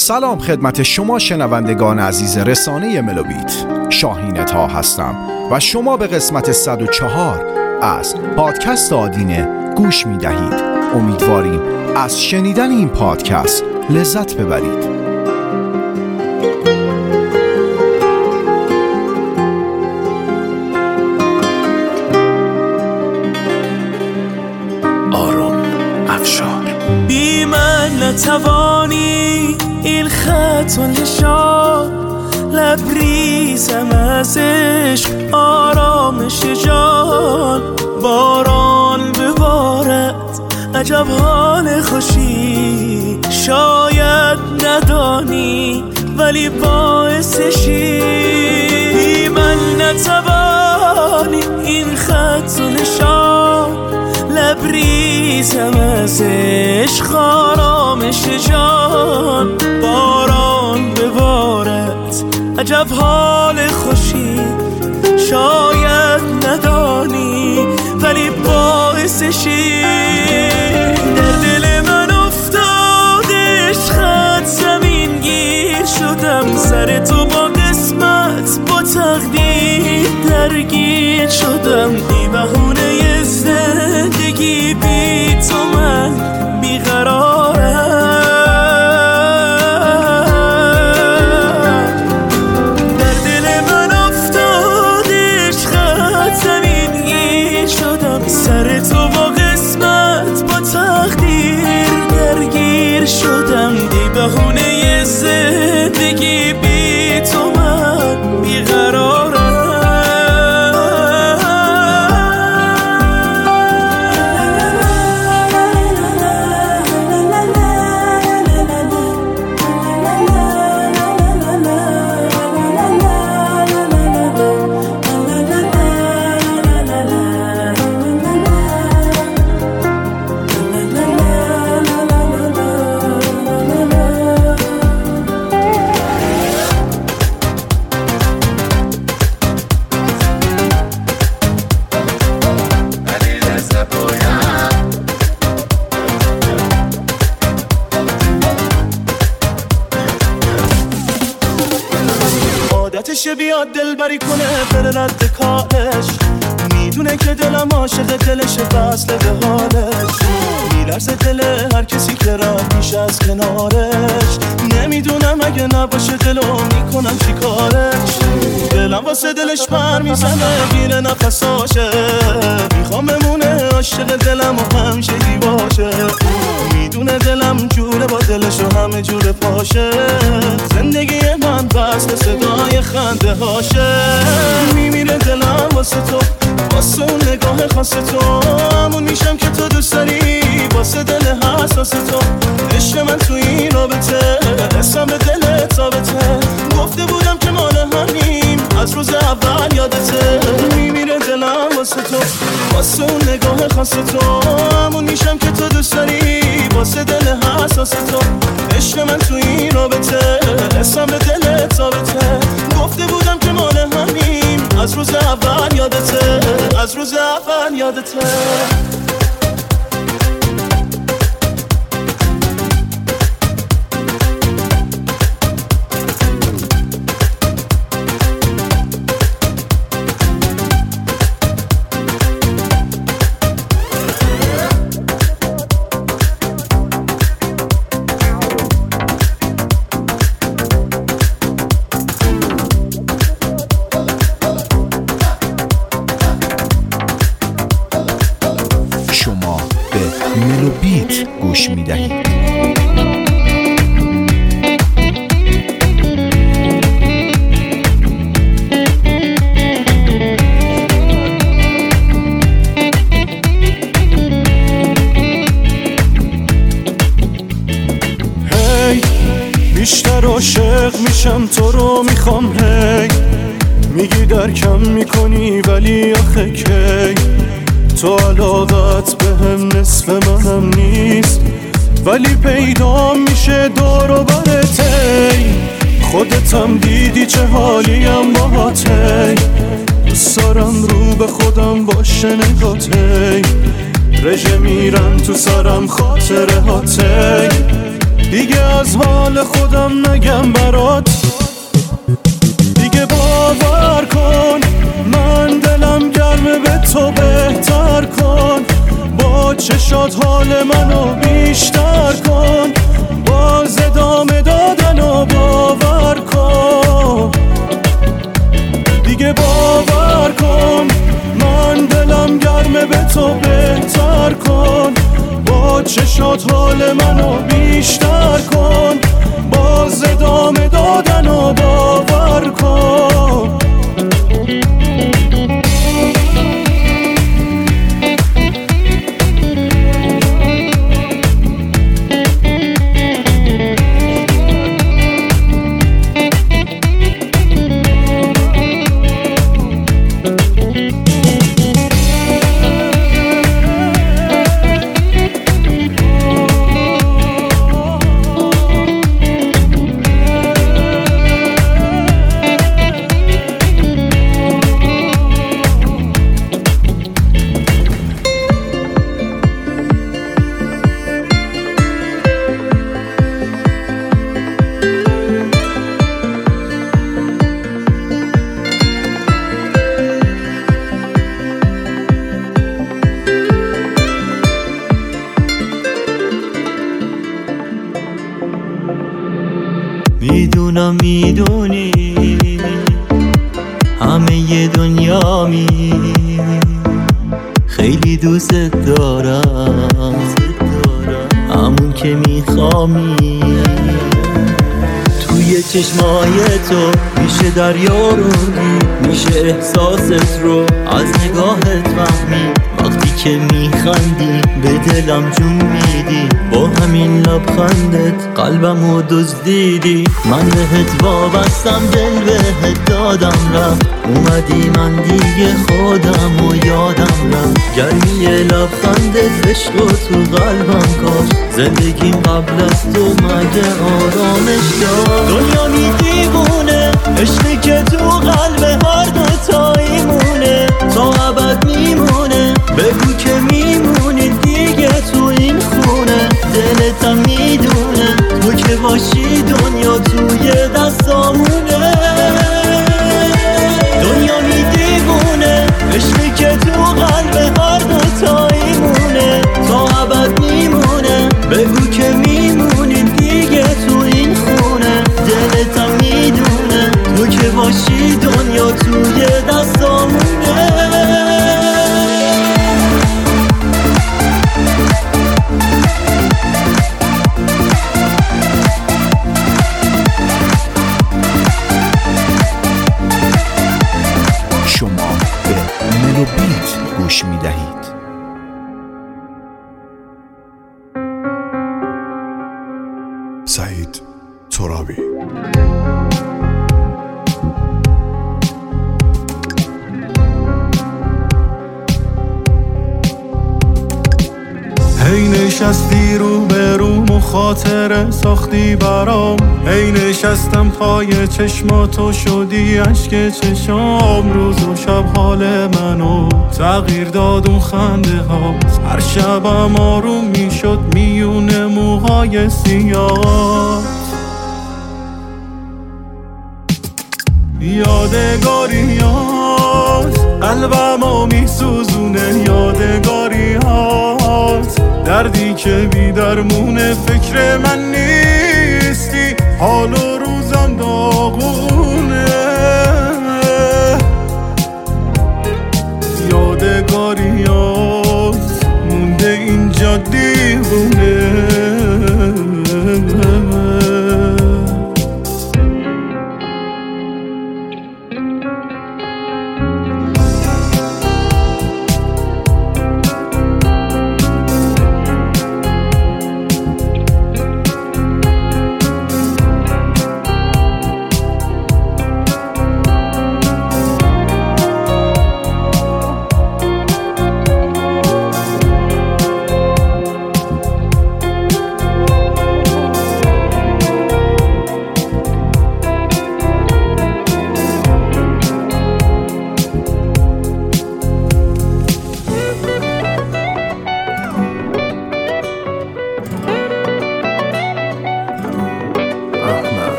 سلام خدمت شما شنوندگان عزیز رسانه ملوبیت. شاهین طه هستم و شما به قسمت 104 از پادکست آدینه گوش می دهید. امیدواریم از شنیدن این پادکست لذت ببرید. بی من نتوانی این خط و نشان، لبریزم از عشق آرامش جان. باران ببارد عجب حال خوشی، شاید ندانی ولی باعثشی. بی من نتوانی این خط و نشان، لبریزم از عشق آرامش جان. باران ببارد عجب حال خوشی، شاید ندانی ولی باعثشی. در دل من افتاد عشقت زمین گیر شدم، سر تو با قسمت با تقدیر درگیر شدم. بی بهونه زندگی بی تو من بیقرارم. در دل من افتاد عشقت زمین گیر شدم، سر تو با قسمت با تقدیر درگیر شدم. بی بهونه زندگی بی تو من بیقرارم. بیاد دل بری کنه بره رد کارش، میدونه که دلم عاشق دلش وصله به حالش. میلرزه دل هر کسی که رد میشه از کنارش، نمیدونم اگه نباشه دلو میکنم چی کارش. دلم واسه دلش پر میزنه گیره نفساشه، میخوام بمونه عاشق دلم و همشگی باشه. میدونه دلم جوره با دلش و همه جوره پاشه، زندگی من بسته صدای خنده هاشه. میمیره دلم واسه تو، واسه اون نگاه خاص تو، همون میشم که تو دوست داری واسه دل حساس تو. عشق من تو این رابطه حسم به دلت ثابته، گفته بودم که مال همیم از روز اول یادته. میمیره دلم واسه تو، واسه اون نگاه خاص تو، همون میشم که تو دوست داری واسه دل حساس تو. عشق من تو این رابطه حسم به دلت ثابته، گفته بودم که مال همیم از روز اول یادته، از روز اول یادته. ملوبیت گوش می دهید. بیشتر عاشق میشم تو رو میخوام، هی میگی درکم میکنی ولی آخه کی. تو علاقت به هم نصف منم نیست، ولی پیدا میشه دور و برته. خودتم دیدی چه حالیم باهاته، دوست دارم رو به خودم باشه نگاته. رژه میرم تو سرم خاطره هاته، دیگه از حال خودم نگم برات، دیگه باور کن من دلم گرمه به تو بهتر کن، با چشات حال منو بیشتر کن، باز ادامه دادن و باور کن، دیگه باور کن من دلم گرمه به تو بهتر کن، با چشات حال منو بیشتر کن، باز ادامه دادن و باور کن. میدونم میدونی همه ی دنیامی، خیلی دوست دارم همون که میخوامی، توی چشمای تو میشه دریا رو میشه احساست رو از نگاهت فهمی، وقتی که میخندی به دلم جون میدی، با همین لبخندت قلبمو دزدیدی، من بهت وابستم دل بهت دادم رفت، اومدی من دیگه خودم و یادم رفت، گرمی لبخندت عشق و تو قلبم کاش، زندگیم قبل از تو مگه آرامش داشت، دنیا دیوونه عشقی که تو قلب هر دوتایی مونه، تا ابد میمونه، بگو که میمونی دیگه تو این خونه، دلتم میدونه تو که باشی دنیا توی دستامونه، دنیا دیوونه عشقی که تو قلب هر دوتایی مونه، تا ابد میمونه، بگو که میمونی دیگه تو این خونه، دلتم میدونه تو که باشی دنیا توی دستامونه. شما به ملوبیت گوش می دهید. سعید ترابی. هی نشستی رو به رو مخاطره ساختی برام، هی نشستم پای چشماتو شدی عشق چشام، روز و شب حال منو تغییر داد اون خنده ها، هر شبم آروم میشد میونه موهای سیاه، یادگاریات قلبمو میسوزونه، یادگاریات دردی که بی درمونه، فکر من نیستی حال و روزم داغونه، یادگاریات مونده اینجا دیوونه.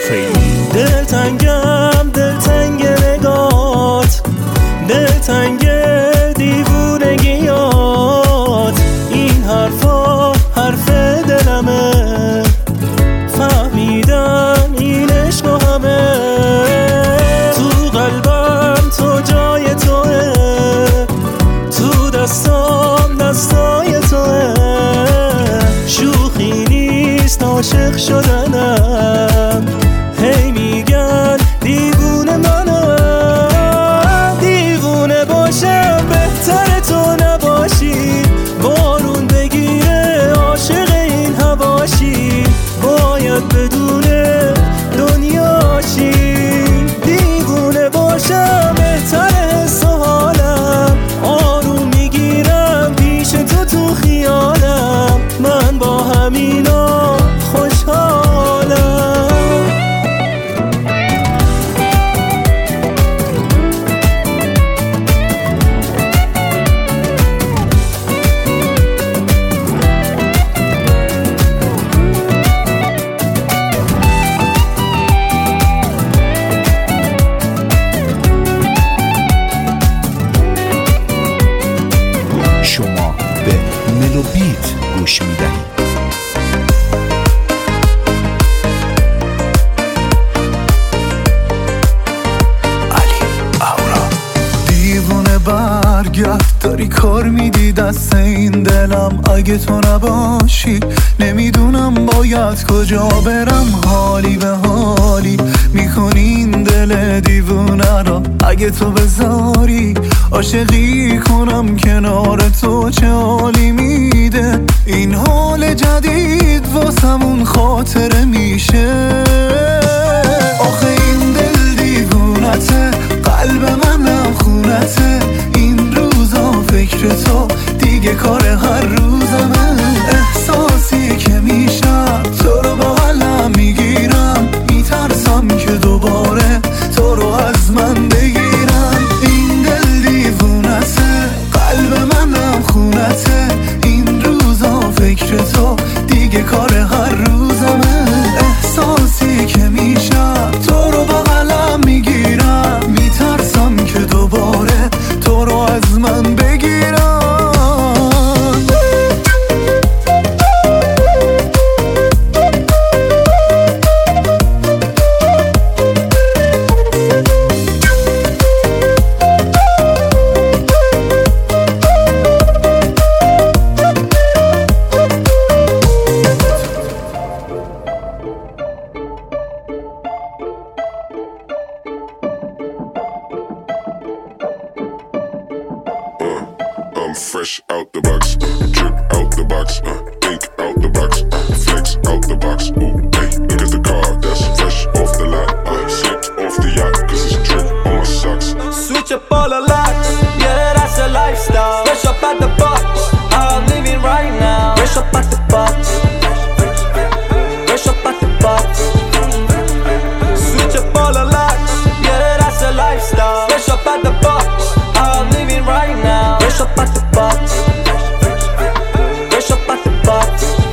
خیلی دلتنگم، دلتنگ نگات، دلتنگ دیوونگیات. این حرفا حرف دلمه، فهمیدم این عشق و همه. تو قلبم تو جای توه، تو دستام دستای توه. شوخی نیست عاشق شدنم، هی میگن دیوونه منم. دیوونه باشم بهتر تو نباشی، بارون بگیره عاشق این هواشی. باید بدونه دنیاشی، دیوونه باشم بهتر حس و حالم. آروم میگیرم پیش تو تو خیالم، من با همینا خوشحالم. شما به ملوبیت گوش میدهید. دیوونه برگرد، داری کار میدی دست این دلم. اگه تو نباشی نمیدونم باید کجا برم. حالی به حالی میکنی این دل دیوونه را. اگه تو بذاری عاشقی کنم کنار تو، چه حالی میده این حال جدید واسمون خاطره میشه. آخه این دل دیوونته، قلب منم خونته. این روزا فکر تو دیگه کار هر روزمه. احساسی که میشم تو رو بغلم میگیرم، میترسم که دوباره تو رو از من بگیرم. این دل دیوونته، قلب منم خونته. این روزا فکر تو دیگه کار هر روزمه. احساسی که میشم تو رو بغلم میگیرم، میترسم که دوباره تو رو از من بگیرم. I'm fresh out the box, drip out the box, think out the box, flex out the box. Ooh, hey, look at the car that's fresh off the lot. Slipped off the yacht 'cause it's drip on my socks. Switch up all the locks, yeah, that's a lifestyle. Fresh up at the box, I'm living right now. Fresh up at the box, fresh up at the box. Switch up all the locks, yeah, that's a lifestyle. Fresh up at the box, I'm living right now. Fresh up at the box, fresh up at the box.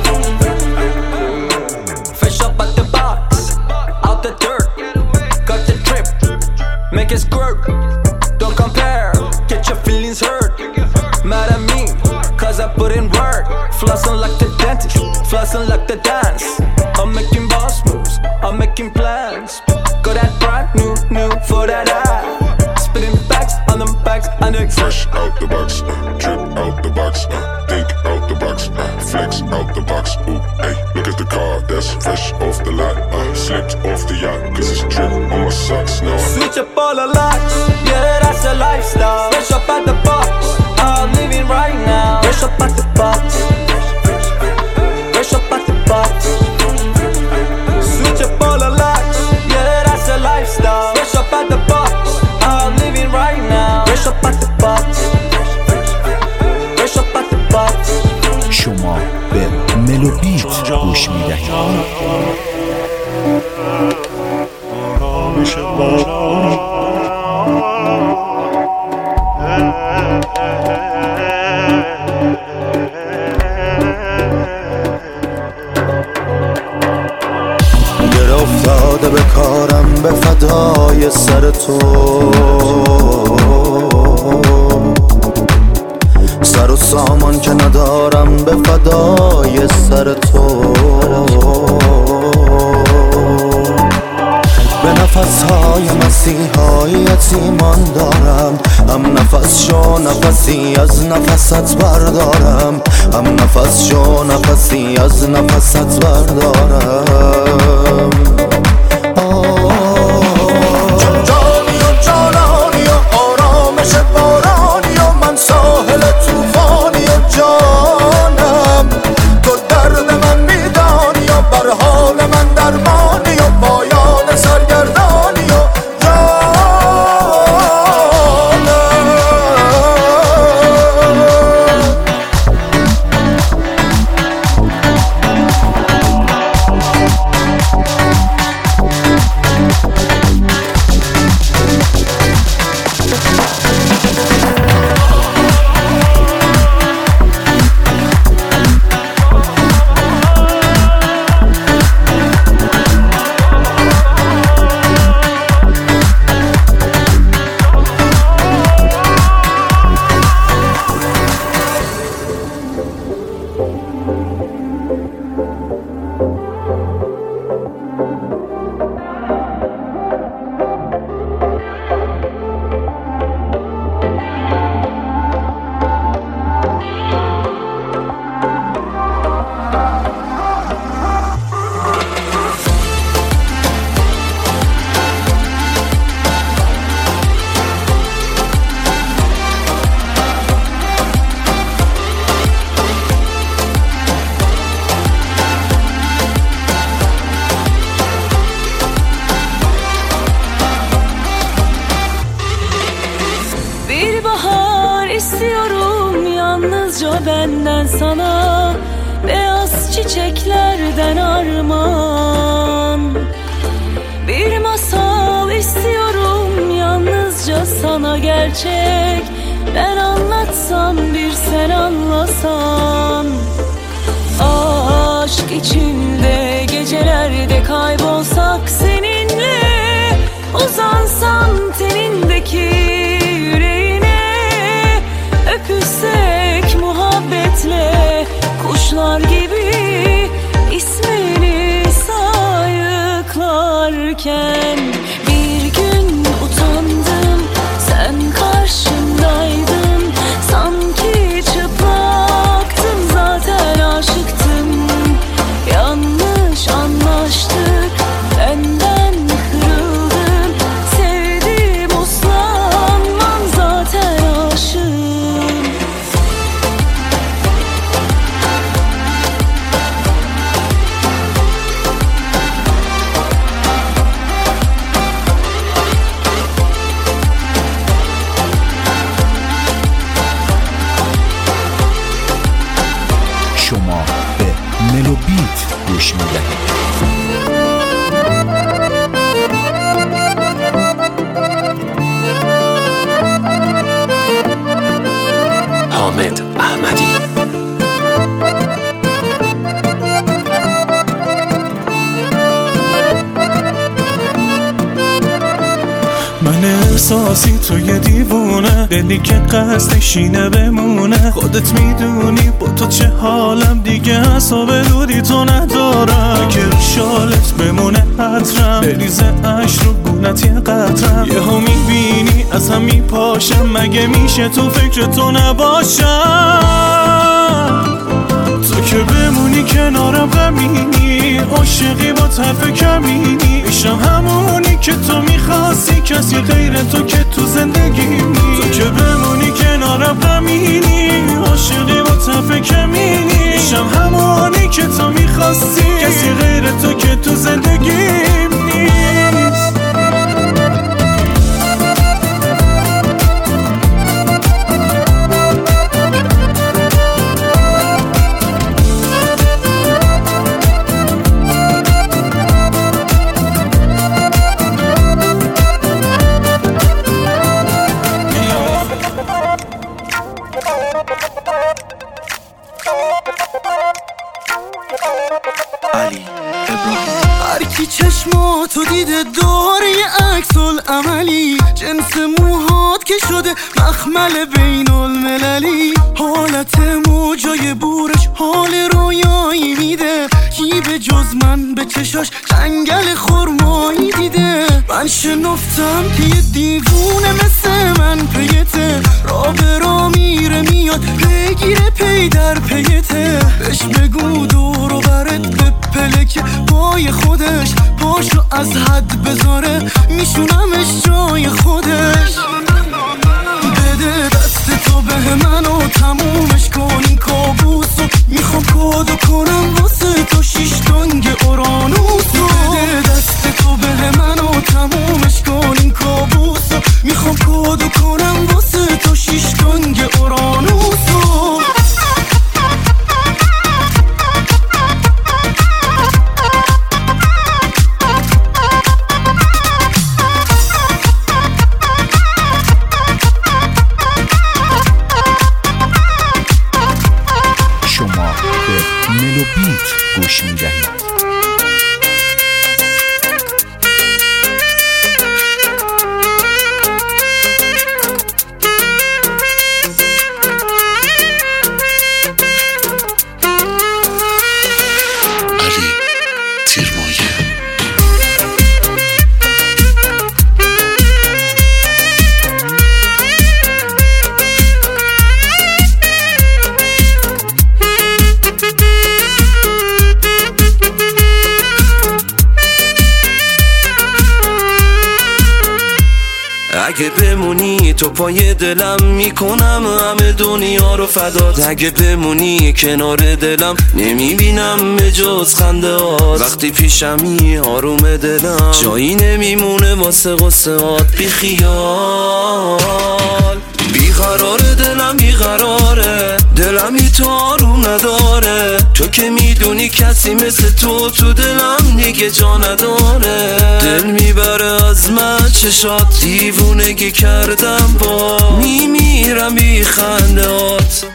Fresh up at the box, out the dirt, got the drip, make it squirt. Don't compare, get your feelings hurt. Mad at me, 'cause I put in work. Flossing like the dentist, flossing like the dance. I'm making boss moves, I'm making plans. Got that brand new for that ad. Spitting facts on them facts and the Fresh out the box, drip out the box, think out the box, flex out the box. Ooh, hey, look at the car that's fresh off the lot. Slipped off the yacht 'cause it's drip on my socks. Now I switch up all the locks, yeah, that's a lifestyle. Fresh up at the box, I'm living right now. Fresh up at the box, fresh up at the box. Switch up all the locks, yeah, that's a lifestyle. Fresh up at the box, I'm living right now. Fresh up at the box, fresh up at the box. شما به ملوبیت گوش میدهید. گرفتم زیاده به کارم به فدای سر تو، سر و سامان که ندارم به فدای سر تو. به نفسهای مسیحایت ایمان دارم، هم نفس شو نفسی از نفست بردارم، هم نفس شو نفسی از نفست بردارم. جانی و جانانی و آرامش بارانی و من ساحل توفانی و جانم، تو درد من میدانی و بر حال من درمانی و پایان سرگردانی و benden sana beyaz çiçeklerden armağan. Bir masal istiyorum yalnızca sana gerçek, ben anlatsam bir sen anlasan. Aşk içinde gecelerde kaybolsak seninle, uzansam tenindeki yüreğine, öpüşsek muhabbetle kuşlar gibi ismini sayıklarken. Bir gün utandım, sen karşımdaydın, sanki çıplaktım, zaten aşıktım. Yanlış anlaştık, benden kırıldım, sevdim uslanmam, zaten aşığım. شما به ملوبیت گوش میدهید. حامد احمدی. من احساسی توی دیوونه، دلی که قصدش اینه بمونه. خودت میدونی با تو چه حالم، دیگه حساب دوری تو ندارم. اگه شالت بمونه حترم، بریزه عشق رو گونت یه قطرم. یه ها میبینی از هم میپاشم، مگه میشه تو فکر تو نباشم؟ تو که بمونی کنارم غمینی، عاشقی با طرف کمینی، میشم همونی که تو میخواستی، کسی غیر تو که تو زندگی نی. تو که بمونی کنارم غمینی، عاشقی با طرف کمینی، میشم همونی که تو میخواستی، کسی غیر تو که تو زندگی نیست. هر کی چشم تو دیده داره عکس العملی، جنس موهات که شده مخمل بین المللی، حالت موجای بورش حال رویایی میده، کی به جز من به چشاش جنگل خرمایی دیده. من شنفتم که یه دیوونه مثل من پیته، را به را میره میاد بگیره پی در پیته، بهش بگو دور و برت به پلک پای خودش، پاشو از حد بذاره میشونمش جای خودش. بده دست تو به منو تمومش کن این کابوسو، میخوام کادو کنم واسه تو 6 تنگ اورانوسو. بده دست تو به منو تمومش کن این کابوسو، میخوام کادو کنم واسه تو 6 تنگ اورانوسو. ملوبیت گوش میدهید. اگه بمونی تو پای دلم میکنم همه دنیا رو فدات، اگه بمونی کنار دلم نمیبینم به جز خنده هات، وقتی پیشمی آروم دلم جایی نمیمونه واسه غصه هات. بی خیال بیقراره دلم بیقراره، دلمی تو آروم نداره، تو که میدونی کسی مثل تو دلم دیگه جا نداره. دل میبره از من چشات، دیوونگی کردم با میمیرم بی خندهات.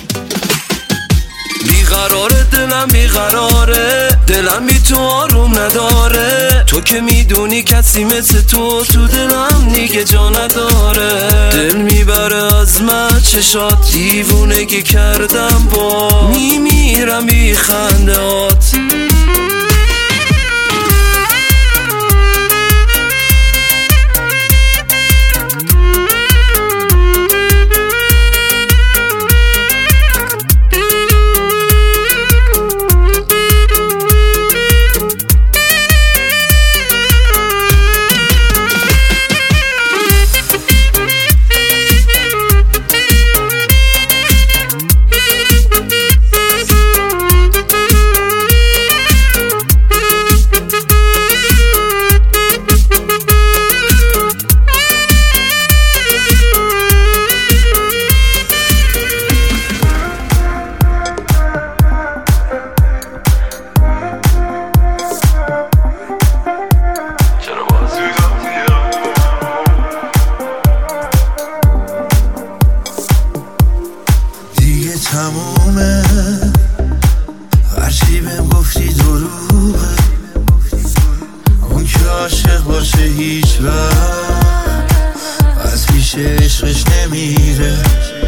بیقراره دلم بیقراره، دلم بی تو آروم نداره، تو که میدونی کسی مثل تو دلم دیگه جا نداره. دل میبره از من چشات، دیوونگی کردم با میمیرم بی خندهات. تمومه هرچی بهم گفتی دروغه، اون که عاشق باشه هیچ وقت از پیش عشقش نمیره.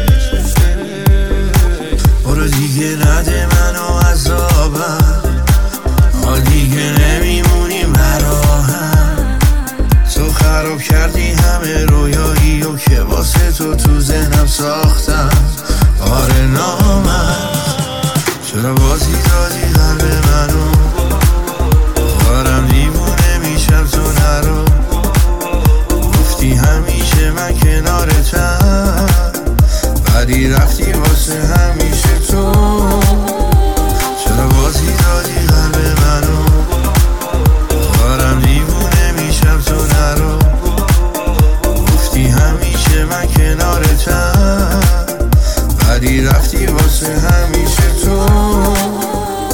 برو دیگه نده منو عذابم، حال دیگه نمیمونیم براهم. تو خراب کردی همه رویایی و که واسه تو ذهنم ساختم. آره نامرد چرا بازی دادی قلب منو، دارم دیوونه میشم تو نرو. گفتی همیشه من کنارتم، ولی رفتی واسه همیشه تو. چرا بازی دادی قلب منو، دارم دیوونه میشم تو نرو. گفتی همیشه من کنارتم، ولی رفتی واسه همیشه تو.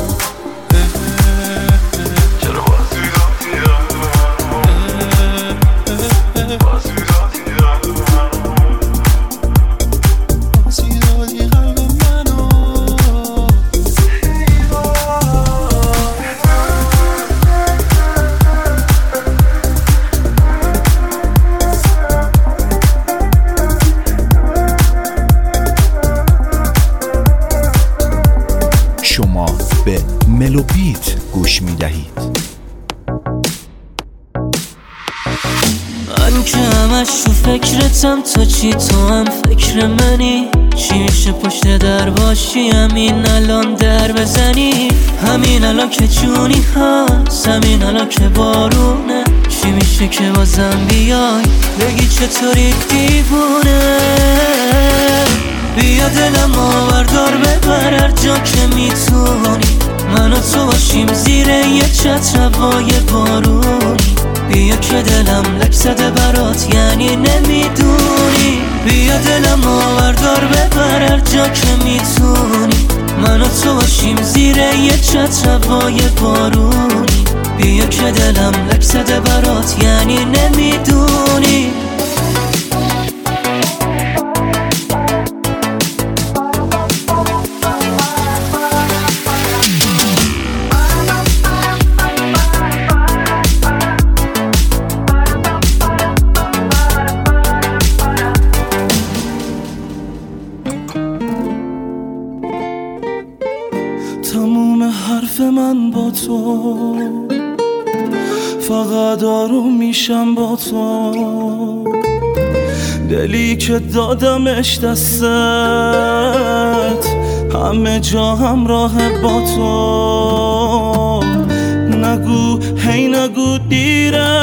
که همش تو فکرتم، تا چی تو هم فکر منی؟ چی میشه پشت در باشی همین الان در بزنی؟ همین الان که جونی هست، همین الان که بارونه، چی میشه که بازم بیای بگی چطوری دیوونه؟ بیا دلمو بردار ببر هر جا که میتونی، من و تو باشیم زیر یه چتر هوای بارونی. بیا که دلم لک زده برات یعنی نمیدونی، بیا دلمو بردار ببر هر جا که میتونی، من و تو باشیم زیر یه چتر هوای بارونی. بیا که دلم لک زده برات یعنی نمیدونی. تموم حرف من با تو، فقط آروم میشم با تو، دلی که دادمش دستت همه جا همراه با تو. نگو هی نگو دیره،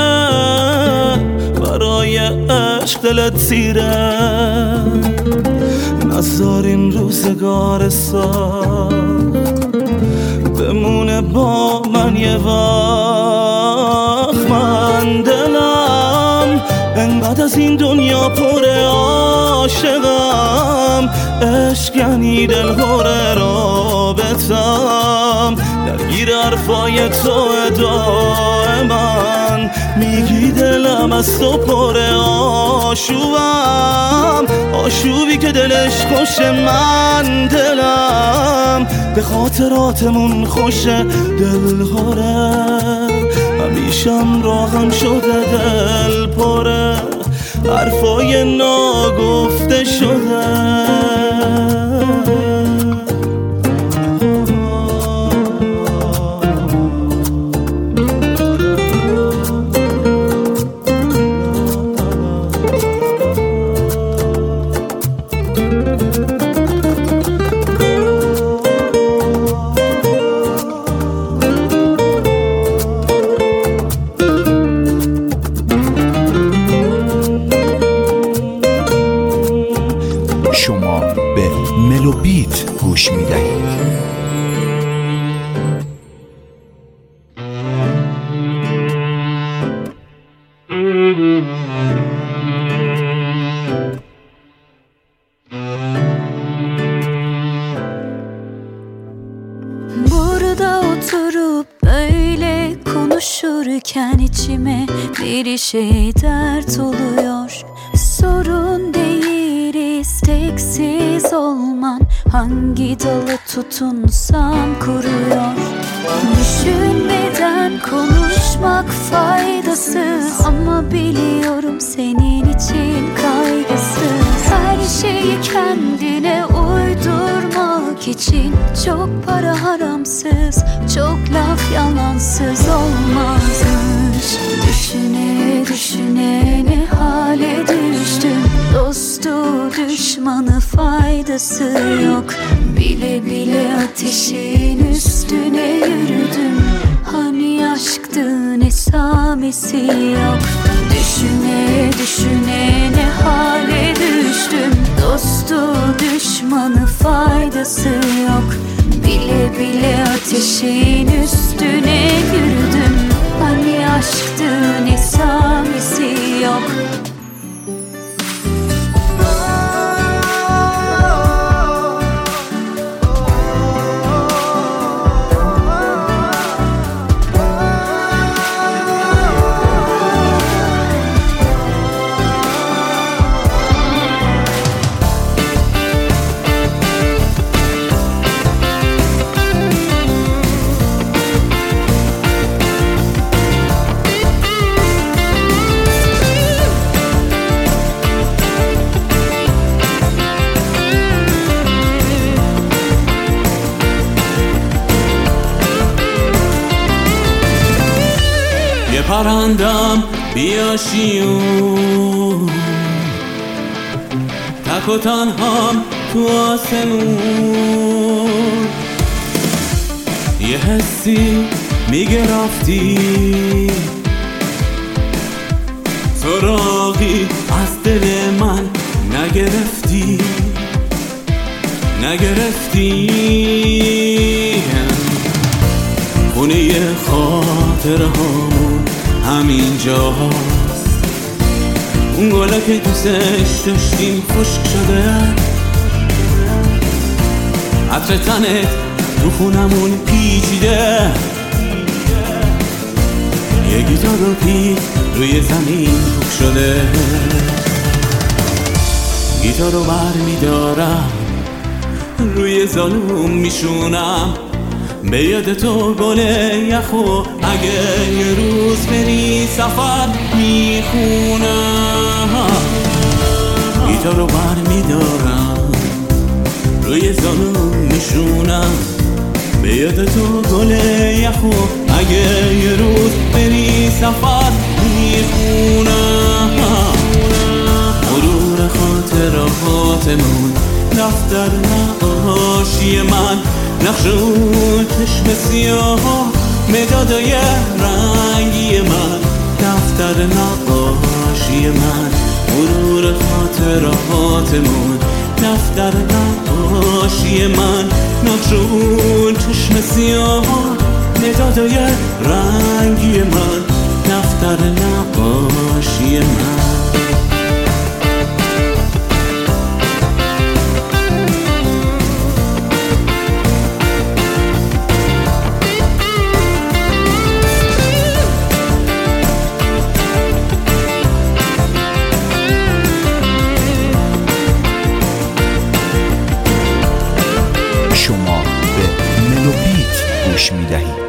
برای عشق دلت زیره، نذار این روزگار سخت بمونه با من یه وقت. من دلم انقدر از این دنیا پر عاشقم، عشق یعنی دل هره رابطم، درگیر حرفای تو دائما، میگی دلم از تو پر آشوبم، آشوبی که دلش خوشه. من دلم به خاطراتمون خوشه، دل هره همیشم راهم شده، دل پره حرفای ناگفته شده. شما به ملوبیت گوش میدهید. Burada oturup böyle konuşurken içime bir şey dert oluyor. Sorun değil isteksiz olman, hangi dalı tutunsam kuruyor. Düşünmeden konuşmak faydasız, ama biliyorum senin için kaygısız. Her şeyi kendine uydurmak için çok para haramsız, çok laf yalansız olmazmış. Düşüne düşüne ne hale düştüm, dostu düşmanı faydası yok. Bile bile ateşin üstüne yürüdüm, hani aşktı nesamesi yok. Düşüne düşüne ne hale düştüm, dostu düşmanı faydası yok. Bile bile ateşin üstüne yürüdüm, hani aşktı nesamesi yok. یه پرندم بیاشیون تک و تنهام تو آسمون یه حسی میگه رفتی سراغی از دل من نگرفتی خونه خاطره هامون همین جاست اون گله که دوستش داشتیم خشک شده عطر تنت تو خونمون پیچیده یه گیتار و پیک روی زمین خوک شده گیتار رو بر میدارم روی زانوم میشونم به یاد تو گل یخو اگه یه روز بری سفر میخونم گیتار رو بر میدارم روی زانوم میشونم به یاد تو گل یخو اگه یه روز بری سفر میخونم مرور خاطراتمون دفتر نقاشی من نقشون چشم سیاه مدادای رنگی من دفتر نقاشی من مرور خاطراتمون دفتر نقاشی من نقشون چشم سیاه مدادای رنگی من دفتر نقاشی من شما به ملوبیت گوش می‌دهید.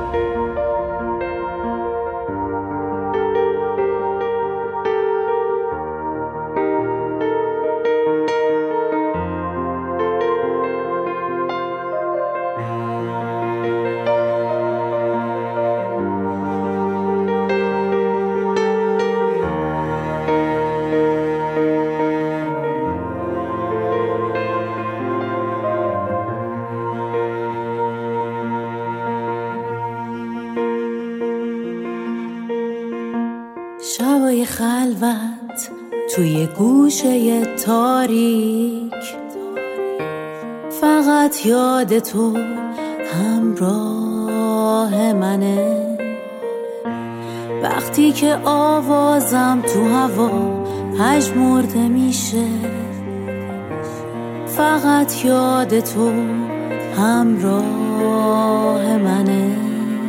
شبای خلوت توی گوشه تاریک فقط یاد تو همراه منه وقتی که آوازم تو هوا پژمرده میشه فقط یاد تو همراه منه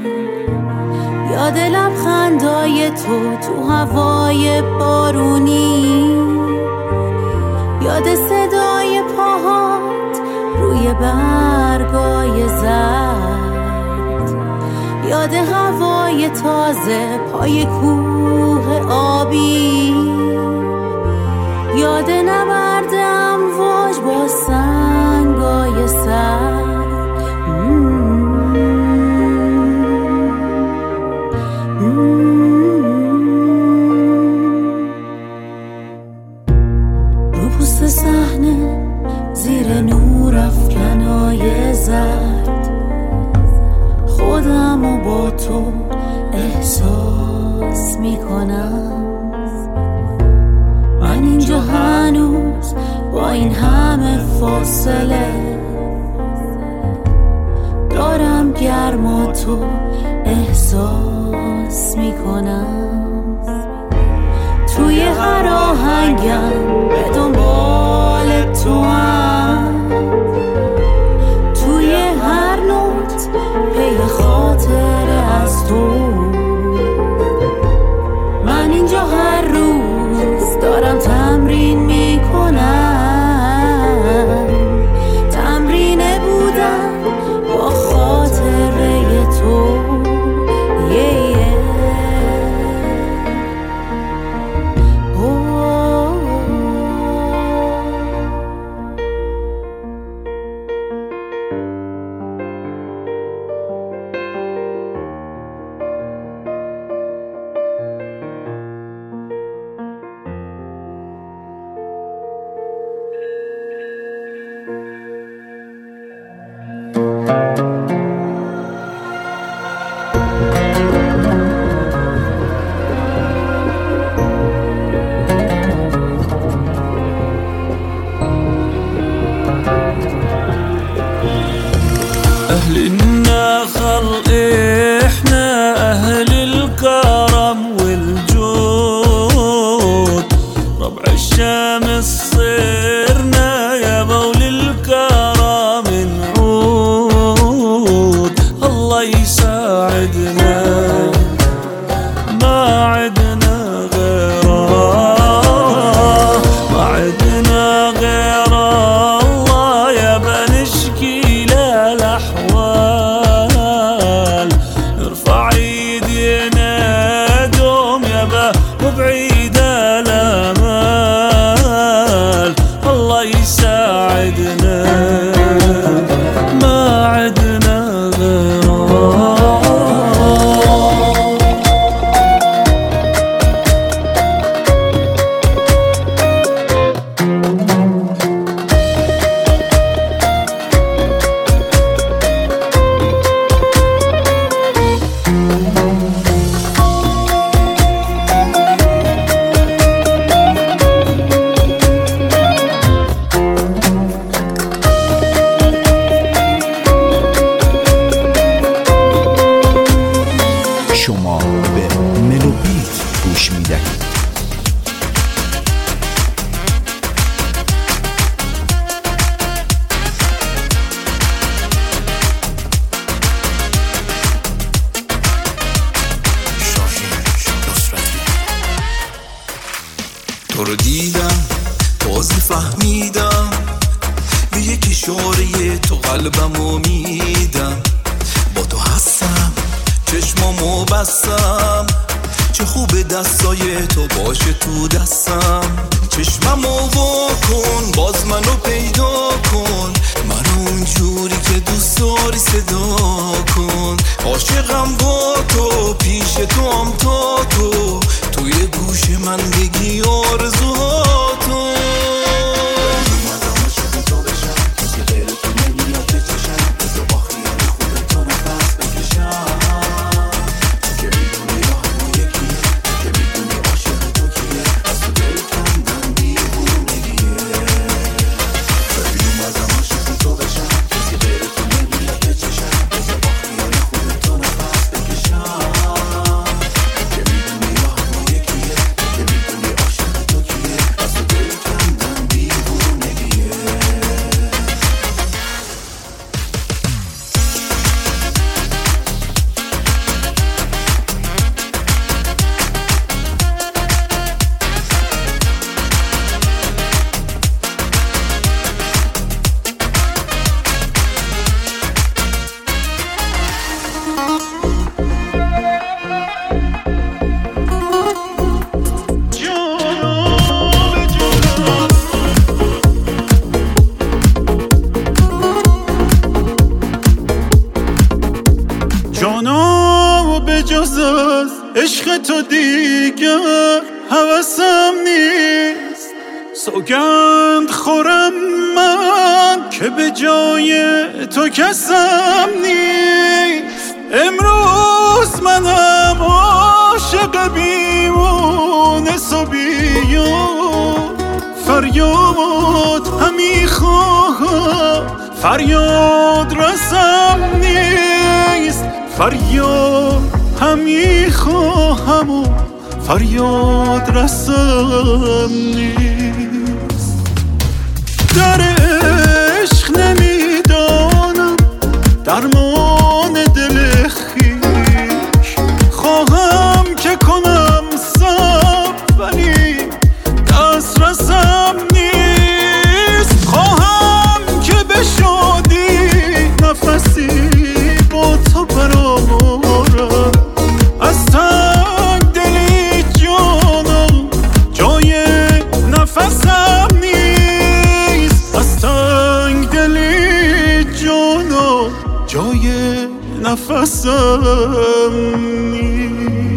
یاد لبخندای تو هوای بارونی یاد صدای پاهات روی برگای زرد یاد هوای تازه پای کوه آبی یاد نبرد امواج با سنگای سرد رو پوست صحنه زیر نور افکنای زرد خودم و با تو احساس میکنم من اینجا هنوز با این همه فاصله دارم گرما تو احساس میکنم توی هر آهنگم به دنبال تو هم توی هر نوت پی خاطره از تو من اینجا هر روز دارم تمرین میکنم تمرین بودم با خاطره تو تو رو دیدم تازه فهمیدم به یک اشاره تو قلبمو میدم. با تو هستم چشمامو بستم، چه خوب دستای تو باشه تو دستم. چشممو واکن باز منو پیدا کن، منو اونجوری که دوست داری صدا کن. عاشقم با تو پیش تو هم تا تو، توی گوش من بگی آرزوهاتو. عشق تو دیگر هوسم نیست، سوگند خورم من که به جای تو کسم نیست. امروز منم عاشق بیمونس و بیاد، فریاد همی خواهم فریاد رسم نیست. فریاد همی خواهم و فریاد رسم نیست. در عشق نمیدانم درمان دل خویش، خواهم که کنم صبر ولی دست رسم نیست. خواهم که به شادی نفسی با تو برآورم، از تنگ دلی جانم جای نفسم نیست. از تنگ دلی جانم جای نفسم نیست.